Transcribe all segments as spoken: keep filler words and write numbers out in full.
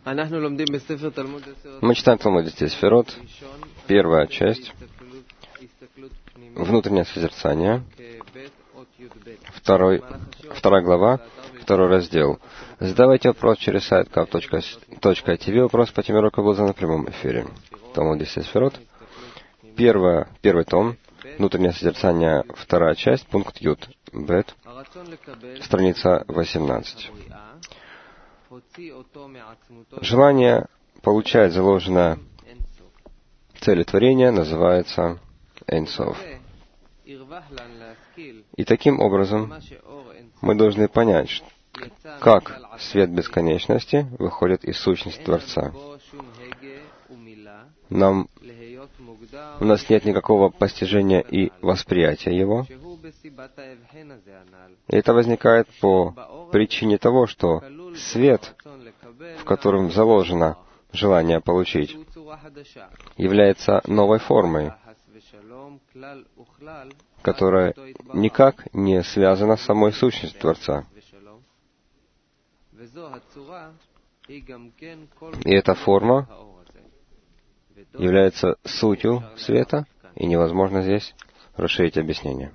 Мы читаем Талмуд десять Сефирот, первая часть, внутреннее созерцание, второй, вторая глава, второй раздел. Задавайте вопрос через сайт кав точка ти ви. Вопрос по теме урока был задан в прямом эфире. Талмуд десять Сефирот, первая, первый том, внутреннее созерцание, вторая часть, пункт Юд, Бет, страница восемнадцать. Желание получать заложенное в цели творения называется Эйн Соф. И таким образом мы должны понять, как свет бесконечности выходит из сущности Творца. Нам, у нас нет никакого постижения и восприятия его. И это возникает по причине того, что свет, в котором заложено желание получить, является новой формой, которая никак не связана с самой сущностью Творца. И эта форма является сутью света, и невозможно здесь расширить объяснение.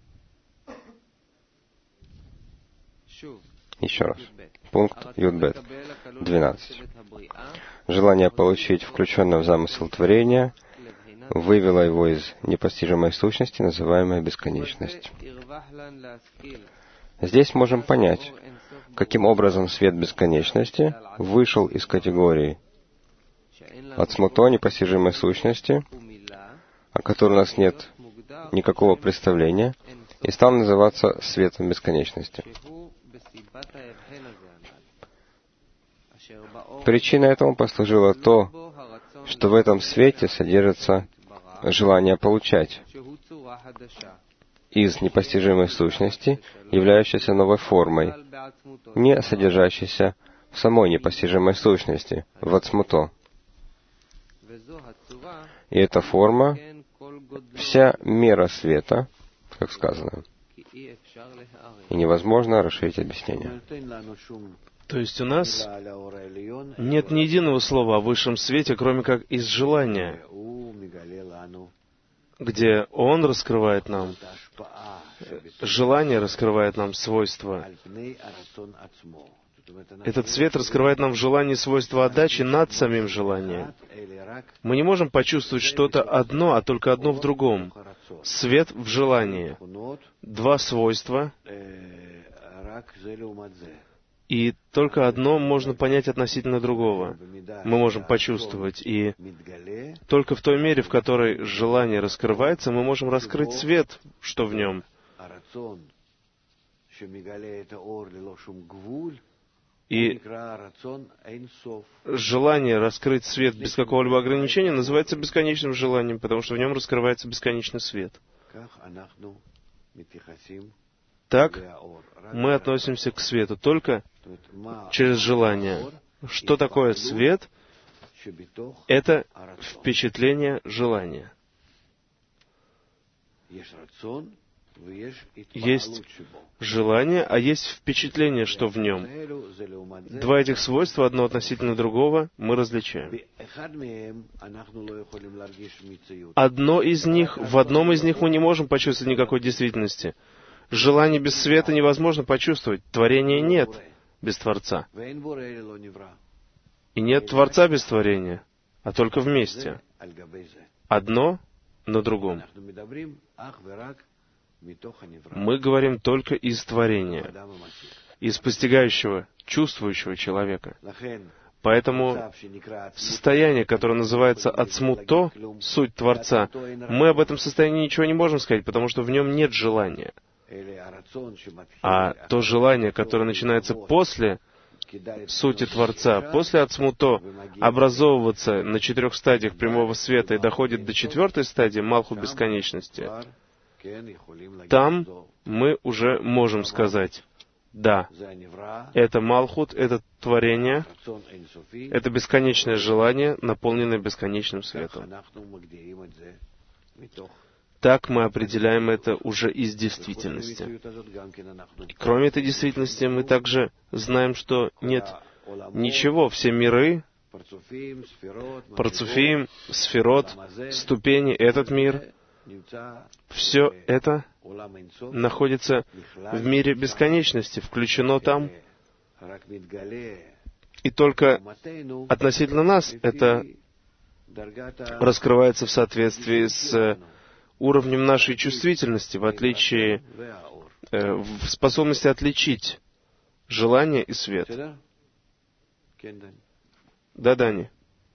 Еще раз. Пункт Юд-Бет, двенадцать. Желание получить включенное в замысел творения вывело его из непостижимой сущности, называемой бесконечность. Здесь можем понять, каким образом свет бесконечности вышел из категории ацмуто, непостижимой сущности, о которой у нас нет никакого представления, и стал называться светом бесконечности. Причиной этому послужило то, что в этом свете содержится желание получать из непостижимой сущности, являющейся новой формой, не содержащейся в самой непостижимой сущности, в ацмуто. И эта форма — вся мера света, как сказано, и невозможно расширить объяснение. То есть у нас нет ни единого слова о высшем свете, кроме как из желания, где Он раскрывает нам, желание раскрывает нам свойства. Этот свет раскрывает нам в желании свойства отдачи над самим желанием. Мы не можем почувствовать что-то одно, а только одно в другом. Свет в желании. Два свойства, и только одно можно понять относительно другого. Мы можем почувствовать, и только в той мере, в которой желание раскрывается, мы можем раскрыть свет, что в нем. И желание раскрыть свет без какого-либо ограничения называется бесконечным желанием, потому что в нем раскрывается бесконечный свет. Так мы относимся к свету только через желание. Что такое свет? Это впечатление желания. Есть желание, а есть впечатление, что в нем. Два этих свойства, одно относительно другого, мы различаем. Одно из них, в одном из них мы не можем почувствовать никакой действительности. Желание без света невозможно почувствовать. Творения нет без Творца. И нет Творца без творения, а только вместе. Одно на другом. Мы говорим только из творения, из постигающего, чувствующего человека. Поэтому состояние, которое называется ацмуто, суть Творца, мы об этом состоянии ничего не можем сказать, потому что в нем нет желания. А то желание, которое начинается после сути Творца, после ацмуто, образовываться на четырех стадиях прямого света и доходит до четвертой стадии, малхут бесконечности, там мы уже можем сказать: да, это малхут, это творение, это бесконечное желание, наполненное бесконечным светом. Так мы определяем это уже из действительности. Кроме этой действительности, мы также знаем, что нет ничего, все миры, парцуфим, сферот, ступени, этот мир, все это находится в мире бесконечности, включено там, и только относительно нас это раскрывается в соответствии с уровнем нашей чувствительности, в отличие, э, в способности отличить желание и свет. Да, Дани?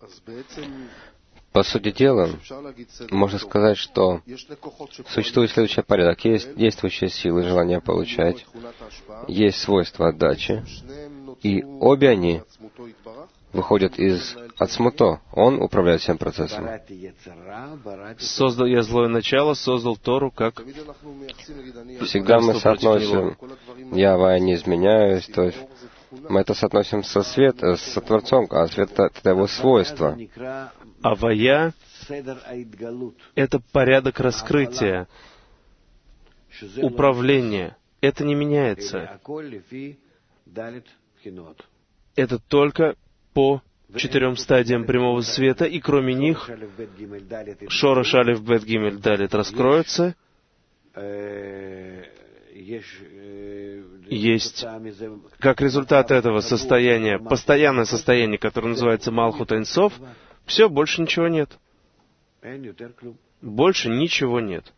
По сути дела, можно сказать, что существует следующий порядок. Есть действующие силы желания получать, есть свойства отдачи, и обе они выходят из Ацмуто. Он управляет всем процессом. Создал я злое начало, создал Тору как... Всегда мы соотносим «я, Авая, не изменяюсь», то есть мы это соотносим со свет, с Творцом, а свет — это его свойство. Авая — это порядок раскрытия, управления. Это не меняется. Это только по четырем стадиям прямого света, и кроме них Шорош, Алеф, Бет, Гимель, Далет раскроются. Есть, как результат этого состояния, постоянное состояние, которое называется Малхут Эйн Соф, все, больше ничего нет. Больше ничего нет.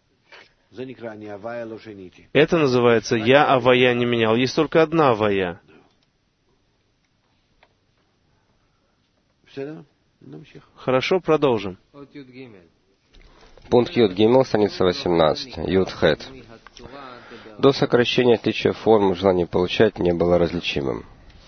Это называется «Я Авая не менял». Есть только одна Авая. Хорошо, продолжим. Пункт Юд Гимел, страница восемнадцать. Юд Хет. До сокращения отличия форм желания получать не было различимым.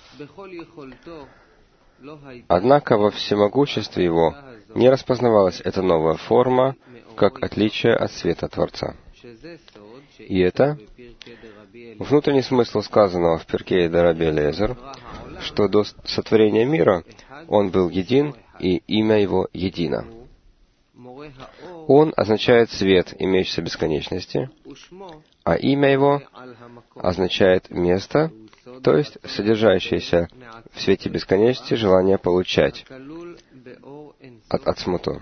Однако во всемогуществе его не распознавалась эта новая форма, как отличие от света Творца. И это внутренний смысл сказанного в Перкее де Раби Элиэзер, что до сотворения мира он был един, и имя его едино. Он означает свет, имеющийся в бесконечности, а имя его означает место, то есть содержащееся в свете бесконечности желание получать от Ацмуто.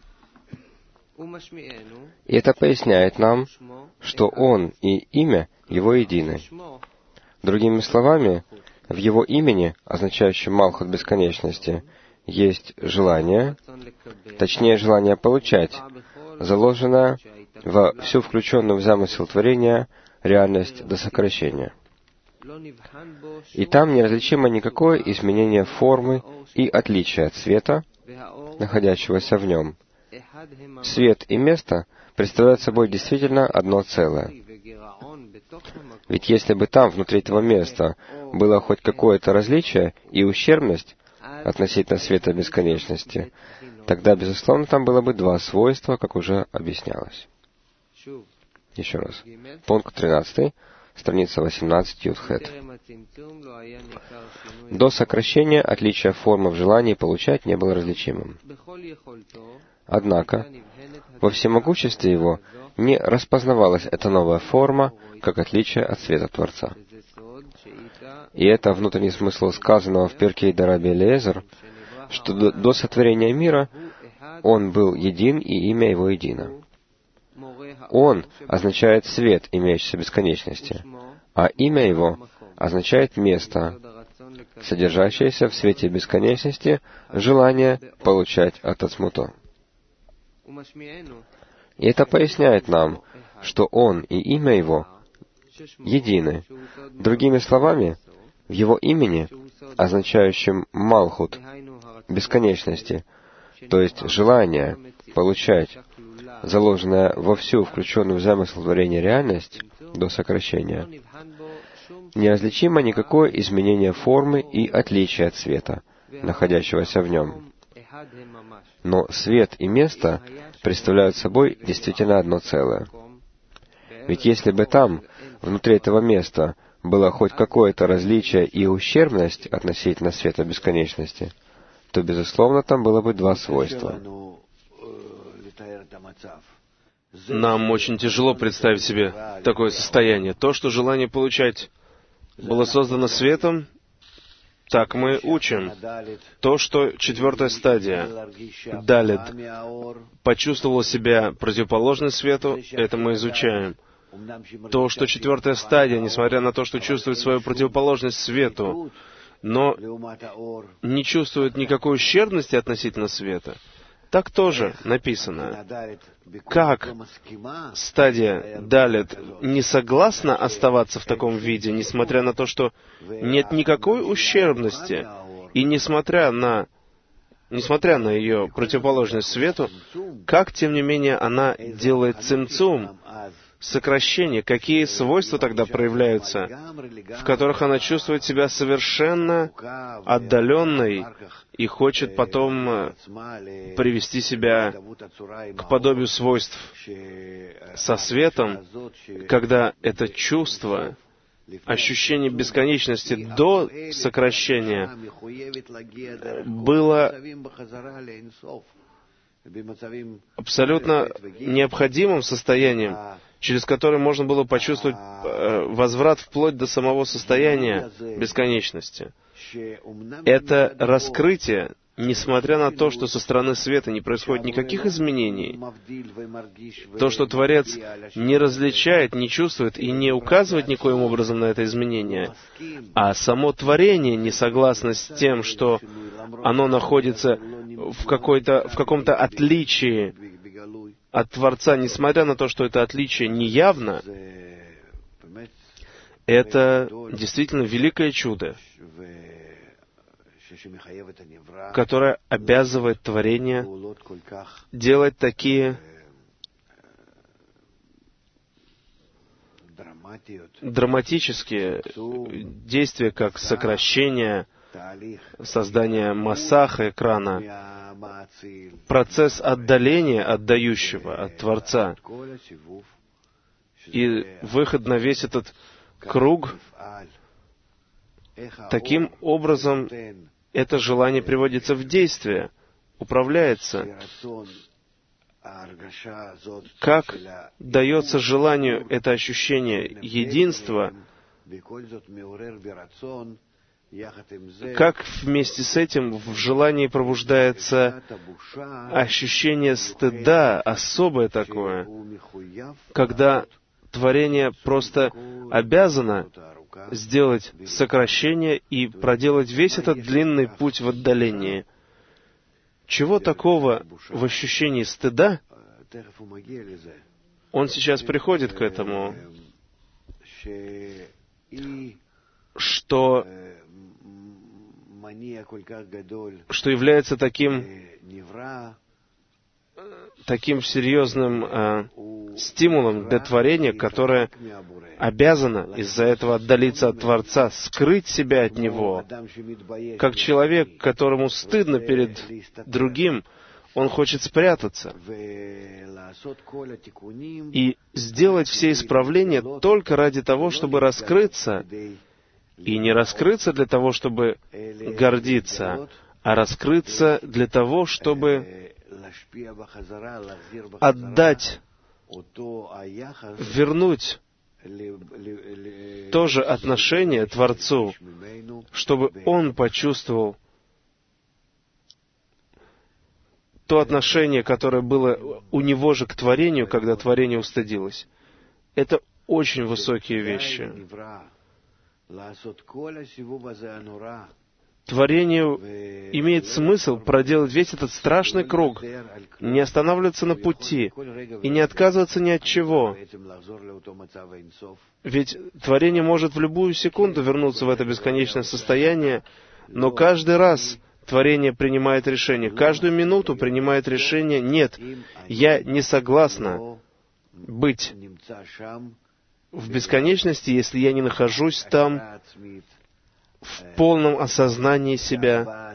И это поясняет нам, что он и имя его едины. Другими словами, в его имени, означающем Малхут бесконечности, есть желание, точнее желание получать, заложенное во всю включенную в замысел творения реальность до сокращения. И там неразличимо никакое изменение формы и отличие от света, находящегося в нем. Свет и место представляют собой действительно одно целое. Ведь если бы там, внутри этого места, было хоть какое-то различие и ущербность относительно света бесконечности, тогда, безусловно, там было бы два свойства, как уже объяснялось. Еще раз. Пункт тринадцатый, страница восемнадцать, Юдхет. До сокращения отличия формы в желании получать не было различимым. Однако, во всемогуществе его не распознавалась эта новая форма, как отличие от света Творца. И это внутренний смысл сказанного в Перкее де Раби Элиэзер, что до, до сотворения мира он был един, и имя его едино. Он означает свет, имеющийся в бесконечности, а имя его означает место, содержащееся в свете бесконечности, желание получать от Ацмуто. И это поясняет нам, что он и имя его едины. Другими словами, в его имени, означающем Малхут, бесконечности, то есть желание получать, заложенное во всю включенную в замысел творения реальность до сокращения, неразличимо никакое изменение формы и отличие от света, находящегося в нем. Но свет и место представляют собой действительно одно целое. Ведь если бы там, внутри этого места, было хоть какое-то различие и ущербность относительно света бесконечности, то, безусловно, там было бы два свойства. Нам очень тяжело представить себе такое состояние. То, что желание получать было создано светом, Так мы учим то, что четвертая стадия, далит, почувствовала себя противоположной свету, это мы изучаем. То, что четвертая стадия, несмотря на то, что чувствует свою противоположность свету, но не чувствует никакой ущербности относительно света, так тоже написано. Как стадия далит не согласна оставаться в таком виде, несмотря на то, что нет никакой ущербности, и несмотря на, несмотря на ее противоположность свету, как, тем не менее, она делает цимцум, сокращение, какие свойства тогда проявляются, в которых она чувствует себя совершенно отдаленной и хочет потом привести себя к подобию свойств со светом, когда это чувство, ощущение бесконечности до сокращения было абсолютно необходимым состоянием, через которое можно было почувствовать э, возврат вплоть до самого состояния бесконечности. Это раскрытие, несмотря на то, что со стороны света не происходит никаких изменений, то, что Творец не различает, не чувствует и не указывает никоим образом на это изменение, а само творение не согласно с тем, что оно находится в, какой-то, в каком-то отличии от Творца, несмотря на то, что это отличие неявно, это действительно великое чудо, которое обязывает творение делать такие драматические действия, как сокращение, создание масаха экрана, процесс отдаления отдающего от Творца и выход на весь этот круг. Таким образом, это желание приводится в действие, управляется. Как дается желанию это ощущение единства, как вместе с этим в желании пробуждается ощущение стыда, особое такое, когда творение просто обязано сделать сокращение и проделать весь этот длинный путь в отдалении. Чего такого в ощущении стыда? Он сейчас приходит к этому, что, что является таким, таким серьезным э, стимулом для творения, которое обязано из-за этого отдалиться от Творца, скрыть себя от Него. Как человек, которому стыдно перед другим, он хочет спрятаться и сделать все исправления только ради того, чтобы раскрыться, и не раскрыться для того, чтобы гордиться, а раскрыться для того, чтобы отдать, вернуть то же отношение Творцу, чтобы Он почувствовал то отношение, которое было у Него же к творению, когда творение устыдилось. Это очень высокие вещи. Творению имеет смысл проделать весь этот страшный круг, не останавливаться на пути и не отказываться ни от чего. Ведь творение может в любую секунду вернуться в это бесконечное состояние, но каждый раз творение принимает решение, каждую минуту принимает решение: нет, я не согласна быть в бесконечности, если я не нахожусь там в полном осознании себя,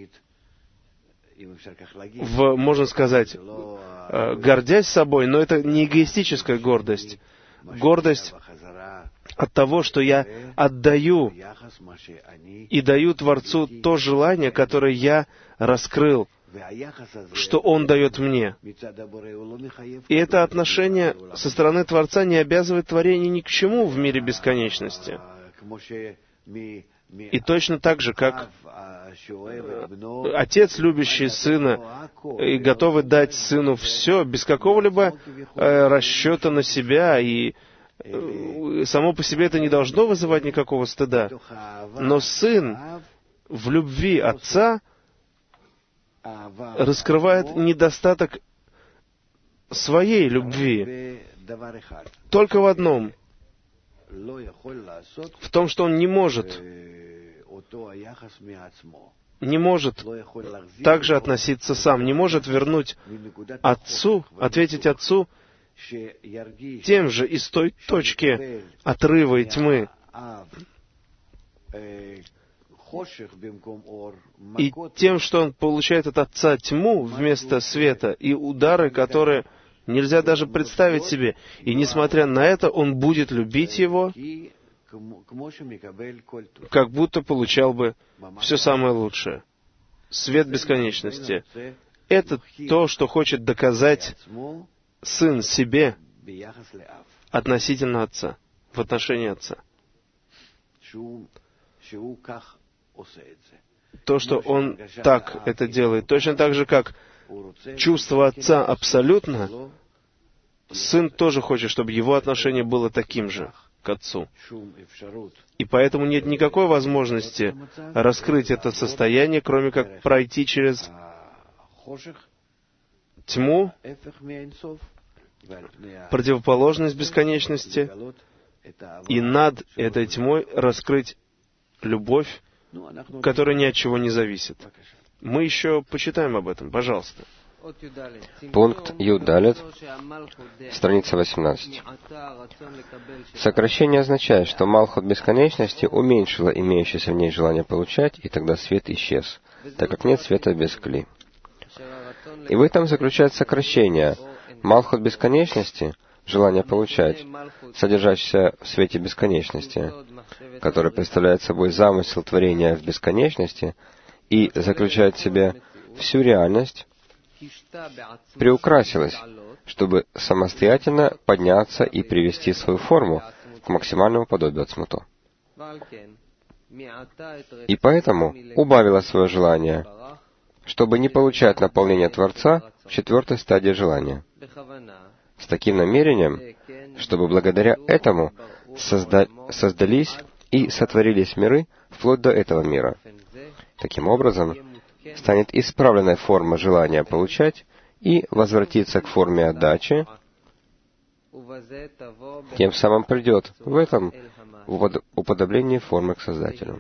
в, можно сказать, гордясь собой, но это не эгоистическая гордость. Гордость от того, что я отдаю и даю Творцу то желание, которое я раскрыл, что Он дает мне. И это отношение со стороны Творца не обязывает творение ни к чему в мире бесконечности. И точно так же, как отец, любящий сына и готовый дать сыну все, без какого-либо э, расчета на себя, и э, само по себе это не должно вызывать никакого стыда. Но сын в любви отца раскрывает недостаток своей любви только в одном, в том, что он не может не может также относиться сам, не может вернуть отцу, ответить отцу тем же из той точки отрыва и тьмы, и тем, что он получает от отца тьму вместо света, и удары, которые нельзя даже представить себе. И несмотря на это, он будет любить его, как будто получал бы все самое лучшее. Свет бесконечности. Это то, что хочет доказать сын себе относительно отца, в отношении отца. То, что он так это делает, точно так же, как чувство отца абсолютно, сын тоже хочет, чтобы его отношение было таким же к отцу. И поэтому нет никакой возможности раскрыть это состояние, кроме как пройти через тьму, противоположность бесконечности, и над этой тьмой раскрыть любовь, которая ни от чего не зависит. Мы еще почитаем об этом, пожалуйста. Пункт Юдалет, страница восемнадцать. Сокращение означает, что Малхут бесконечности уменьшила имеющееся в ней желание получать, и тогда свет исчез, так как нет света без кли. И в этом заключается сокращение. Малхут бесконечности, желание получать, содержащееся в свете бесконечности, который представляет собой замысел творения в бесконечности и заключает в себе всю реальность, приукрасилась, чтобы самостоятельно подняться и привести свою форму к максимальному подобию Ацмуто. И поэтому убавила свое желание, чтобы не получать наполнение Творца в четвертой стадии желания, с таким намерением, чтобы благодаря этому созда- создались и сотворились миры вплоть до этого мира. Таким образом, станет исправленной форма желания получать и возвратиться к форме отдачи, тем самым придет в этом уподоблении формы к Создателю.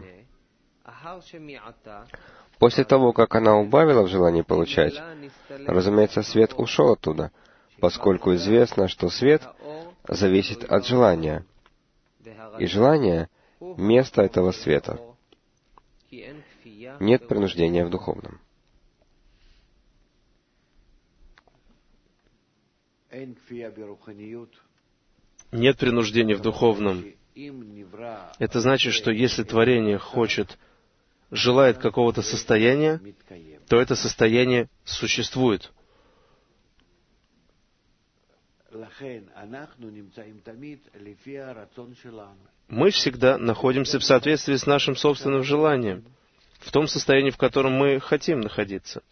После того, как она убавила в желании получать, разумеется, свет ушел оттуда, поскольку известно, что свет зависит от желания, и желание — место этого света. Нет принуждения в духовном. Нет принуждения в духовном. Это значит, что если творение хочет, желает какого-то состояния, то это состояние существует. Мы всегда находимся в соответствии с нашим собственным желанием, в том состоянии, в котором мы хотим находиться,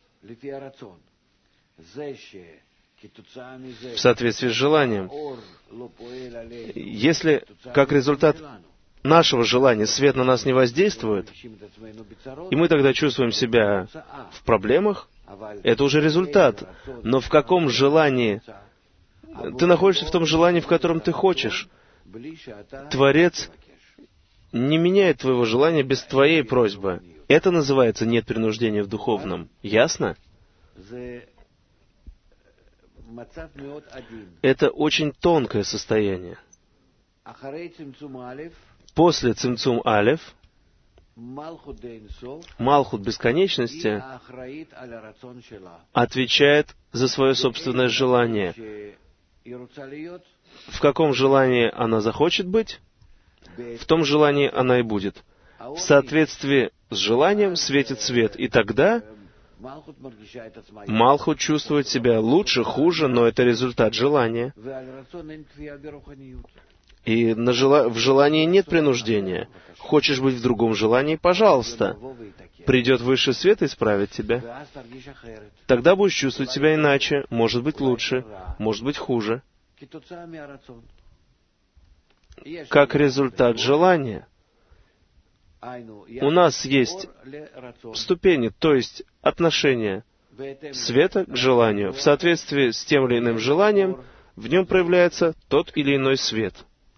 в соответствии с желанием. Если, как результат нашего желания, свет на нас не воздействует, и мы тогда чувствуем себя в проблемах, это уже результат. Но в каком желании? Ты находишься в том желании, в котором ты хочешь. Творец не меняет твоего желания без твоей просьбы. Это называется нет принуждения в духовном. Ясно? Это очень тонкое состояние. После цимцум алеф, Малхут бесконечности отвечает за свое собственное желание. В каком желании она захочет быть, в том желании она и будет. В соответствии с желанием светит свет, и тогда Малхут чувствует себя лучше, хуже, но это результат желания. И на жела... в желании нет принуждения. Хочешь быть в другом желании? Пожалуйста. Придет высший свет и исправит тебя. Тогда будешь чувствовать себя иначе, может быть лучше, может быть хуже. Как результат желания. У нас есть ступени, то есть отношения света к желанию. В соответствии с тем или иным желанием, в нем проявляется тот или иной свет.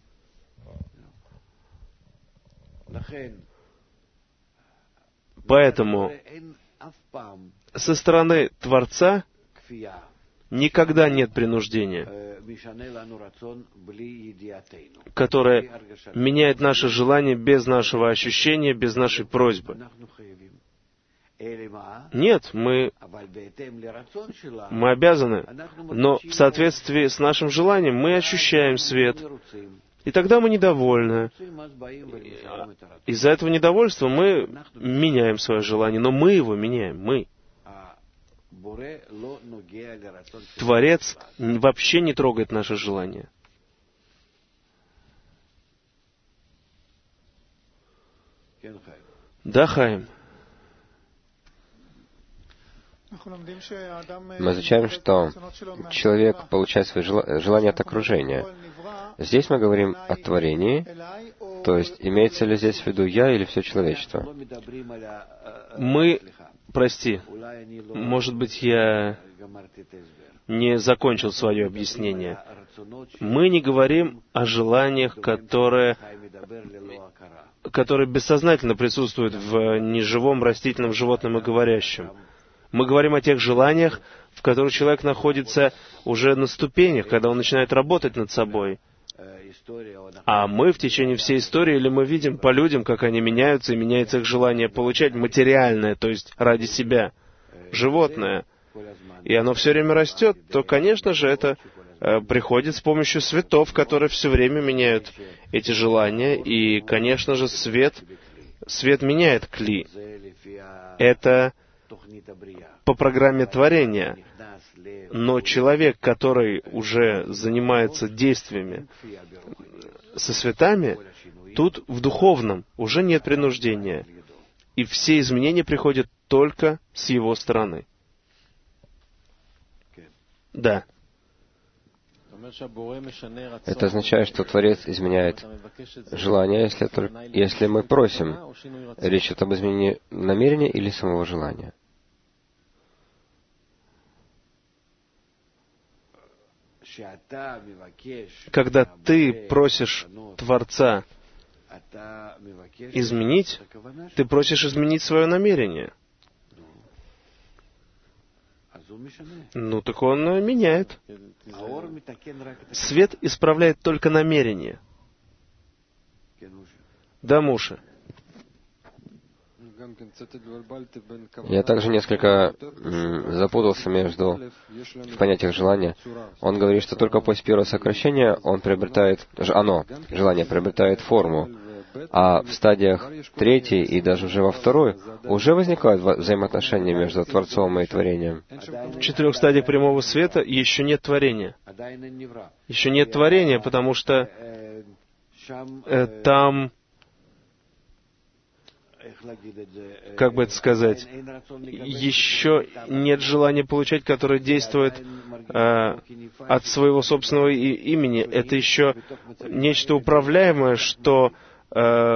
Поэтому со стороны Творца никогда нет принуждения, которое меняет наше желание без нашего ощущения, без нашей просьбы. Нет, мы, мы обязаны, но в соответствии с нашим желанием мы ощущаем свет, и тогда мы недовольны. Из-за этого недовольства мы меняем свое желание, но мы его меняем, мы. Творец вообще не трогает наше желание. Да, Хаим. Мы изучаем, что человек получает свои желания от окружения. Здесь мы говорим о творении, то есть имеется ли здесь в виду я или все человечество? Мы, прости, может быть, я не закончил свое объяснение. Мы не говорим о желаниях, которые, которые бессознательно присутствуют в неживом, растительном, животном и говорящем. Мы говорим о тех желаниях, в которых человек находится уже на ступенях, когда он начинает работать над собой. А мы в течение всей истории, или мы видим по людям, как они меняются, и меняется их желание получать материальное, то есть ради себя, животное, и оно все время растет, то, конечно же, это э, приходит с помощью светов, которые все время меняют эти желания, и, конечно же, свет, свет меняет кли. Это по программе творения. Но человек, который уже занимается действиями со светами, тут в духовном уже нет принуждения. И все изменения приходят только с его стороны. Да. Это означает, что Творец изменяет желание, если, только, если мы просим. Речь идет об изменении намерения или самого желания. Когда ты просишь Творца изменить, ты просишь изменить свое намерение. Ну, так он меняет. Свет исправляет только намерение. Да, Муша? Я также несколько м, запутался между в понятиях желания. Он говорит, что только после первого сокращения он приобретает, оно, желание приобретает форму, а в стадиях третьей и даже уже во второй уже возникают взаимоотношения между Творцом и творением. В четырех стадиях прямого света еще нет творения. Еще нет творения, потому что э, там, как бы это сказать, еще нет желания получать, которое действует э, от своего собственного и- имени. Это еще нечто управляемое, что, э,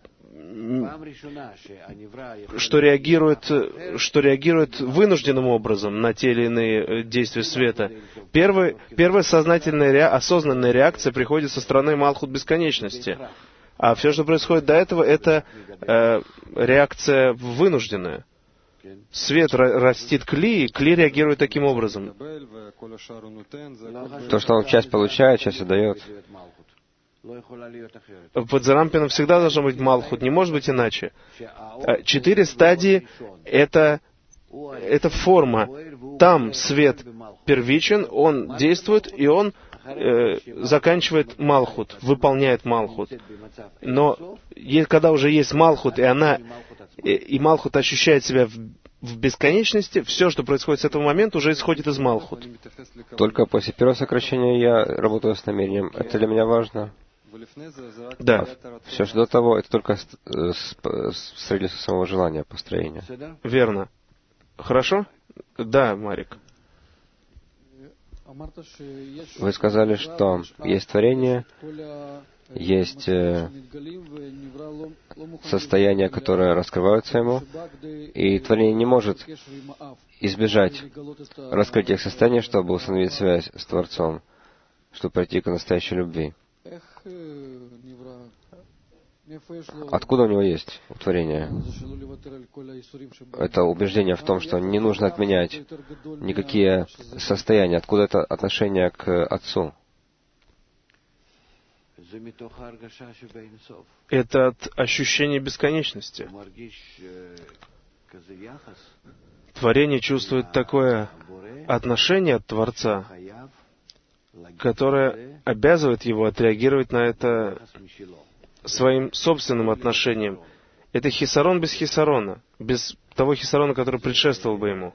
что, реагирует, что реагирует вынужденным образом на те или иные действия света. Первый, первая сознательная, ре, осознанная реакция приходит со стороны Малхут Бесконечности. А все, что происходит до этого, это э, реакция вынужденная. Свет растит кли, и кли реагирует таким образом. То, что он часть получает, часть отдает. Под Зарампином всегда должно быть Малхут, не может быть иначе. Четыре стадии — это, это форма. Там свет первичен, он действует, и он э, заканчивает Малхут, выполняет Малхут. Но е- когда уже есть Малхут, и она, и, и Малхут ощущает себя в, в бесконечности, все, что происходит с этого момента, уже исходит из Малхут. Только после первого сокращения я работаю с намерением. Это для меня важно. Да. Все, что до того, это только строительство самого желания, построения. Верно. Хорошо? Да, Марик. Вы сказали, что есть творение, есть состояния, которые раскрываются ему, и творение не может избежать раскрытия состояния, чтобы установить связь с Творцом, чтобы прийти к настоящей любви. Откуда у него есть творение? Это убеждение в том, что не нужно отменять никакие состояния. Откуда это отношение к Отцу? Это от ощущения бесконечности. Творение чувствует такое отношение от Творца, которое обязывает его отреагировать на это своим собственным отношением. Это хисарон без хисарона, без того хисарона, который предшествовал бы ему.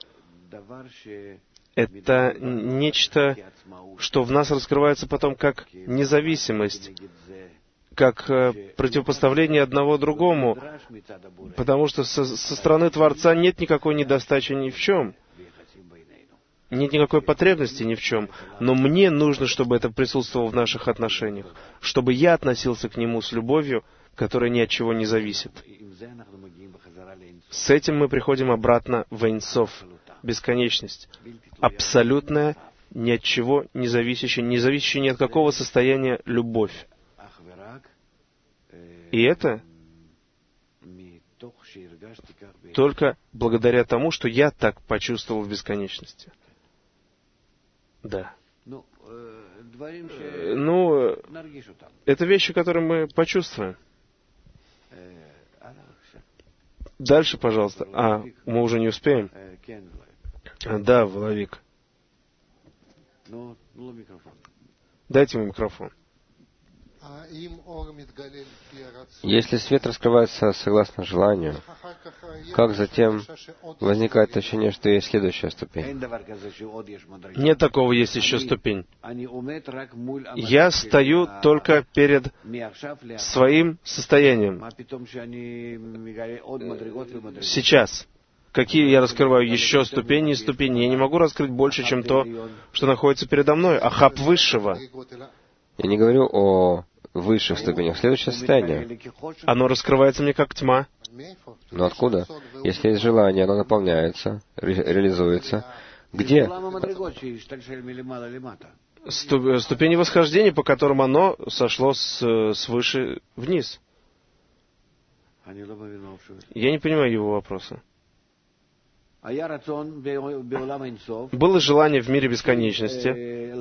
Это нечто, что в нас раскрывается потом как независимость, как противопоставление одного другому, потому что со, со стороны Творца нет никакой недостачи ни в чем, нет никакой потребности ни в чем, но мне нужно, чтобы это присутствовало в наших отношениях, чтобы я относился к Нему с любовью, которая ни от чего не зависит. С этим мы приходим обратно в Эйн Соф, бесконечность, абсолютная, ни от чего не зависящая, не зависящая ни от какого состояния любовь. И это только благодаря тому, что я так почувствовал в бесконечности. Да. Ну, это вещи, которые мы почувствуем. Дальше, пожалуйста. А, мы уже не успеем? Да, Воловик. Дайте ему микрофон. Если свет раскрывается согласно желанию, как затем возникает ощущение, что есть следующая ступень? Нет такого, есть еще ступень. Я стою только перед своим состоянием. Сейчас. Какие я раскрываю еще ступени и ступени? Я не могу раскрыть больше, чем то, что находится передо мной. Ахаб высшего. Я не говорю о высших ступенях. Следующее состояние. Оно раскрывается мне как тьма. Но откуда? Если есть желание, оно наполняется, ре- реализуется. Где? Сту- ступени восхождения, по которым оно сошло с, свыше вниз. Я не понимаю его вопроса. Было желание в мире бесконечности,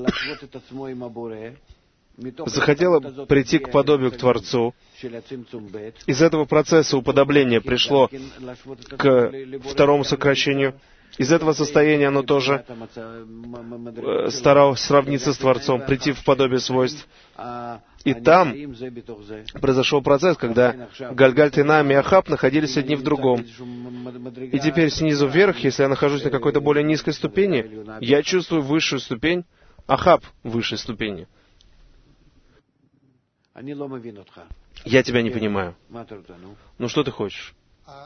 захотело прийти к подобию к Творцу. Из этого процесса уподобления пришло к второму сокращению. Из этого состояния оно тоже старалось сравниться с Творцом, прийти в подобие свойств. И там произошел процесс, когда Гальгальт, Инам и Ахаб находились одни в другом. И теперь снизу вверх, если я нахожусь на какой-то более низкой ступени, я чувствую высшую ступень, Ахаб высшей ступени. Я тебя не понимаю. Ну что ты хочешь?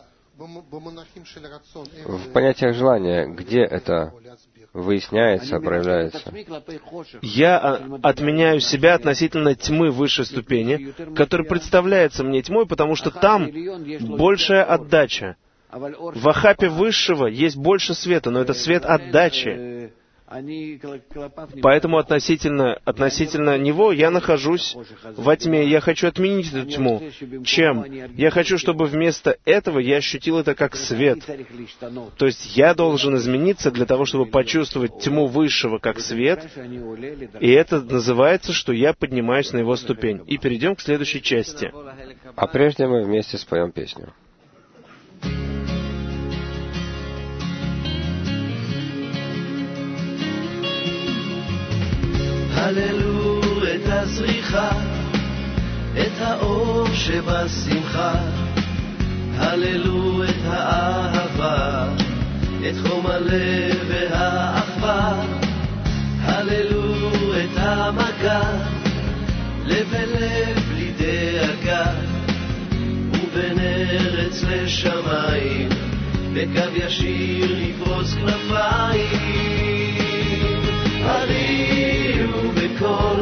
В понятиях желания, где это выясняется, проявляется? Я отменяю себя относительно тьмы высшей ступени, которая представляется мне тьмой, потому что там большая отдача. В Ахапе высшего есть больше света, но это свет отдачи. Поэтому относительно, относительно него я нахожусь во тьме. Я хочу отменить эту тьму. Чем? Я хочу, чтобы вместо этого я ощутил это как свет. То есть я должен измениться для того, чтобы почувствовать тьму высшего как свет. И это называется, что я поднимаюсь на его ступень. И перейдем к следующей части. А прежде мы вместе споем песню. הללו את הזריחה, את האור שבשמחה, הללו את האהבה, את חום הלב והאחווה, הללו את המגע, לב אל לב בלי דאגה, ובין ארץ לשמיים, בקו ישיר לפרוס כנפיים. הריעו בקול,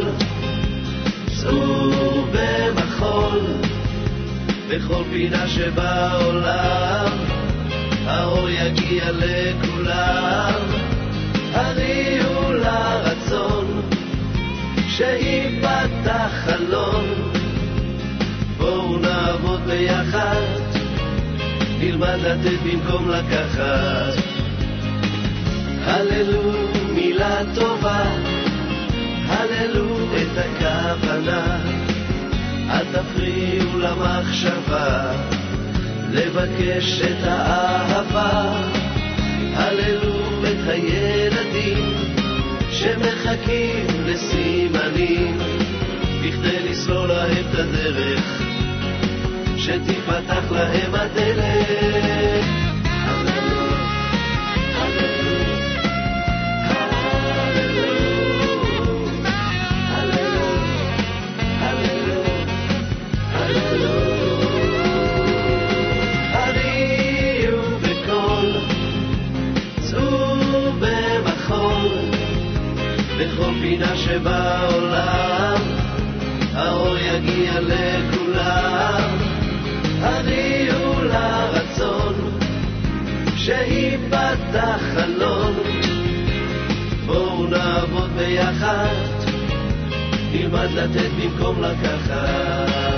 צאו במחול, בכל פינה שבעולם, האור יגיע לכולם. הריעו לרצון, שיפתח חלון, בואו נעבוד ביחד, נלמד לתת במקום לקחת. הללו מילה טובה, הללו את הכוונה, אל תפריעו למחשבה, לבקש את האהבה. הללו את הילדים שמחכים לסימנים, בכדי לסלול להם את הדרך, שתפתח להם הדלת. הללו, הללו, הללו, הללו, הללו, הללו. הריעו בקול, צאו במחול, בכל פינה שבעולם, האור יגיע לכולם. הריעו לרצון, שיפתח חלון, בואו נעבוד ביחד, נלמד לתת במקום לקחת.